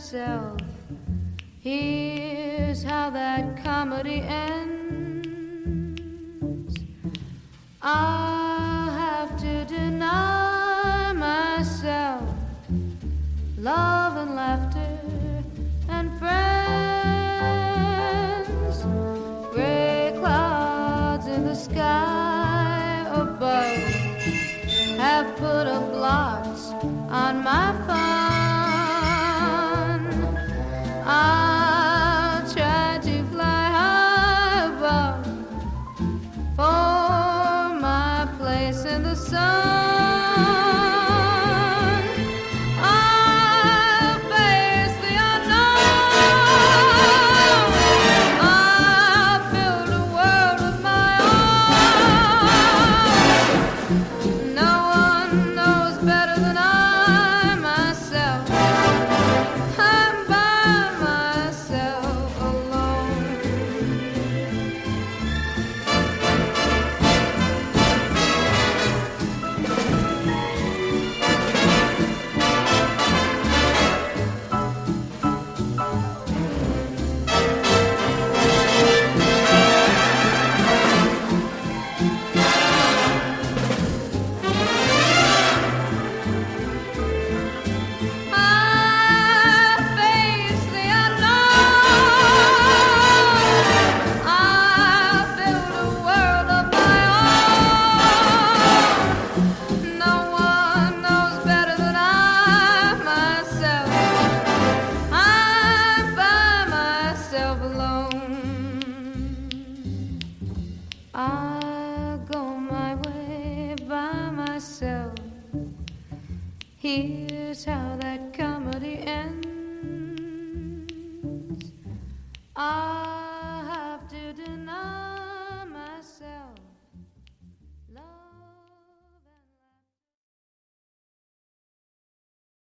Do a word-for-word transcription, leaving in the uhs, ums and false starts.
myself. Here's how that comedy ends. I'll have to deny myself love and laughter and friends. Gray clouds in the sky above have put a blot on my fun. I'll try to fly high above for my place in the sun. I'll face the unknown. I'll build a world of my own. No one knows better than I myself. I'm by myself alone. I face the unknown. I'll build a world of my own. No one knows better than I myself. I'm by myself alone. I'll go my way by myself. Here's how that comedy ends. I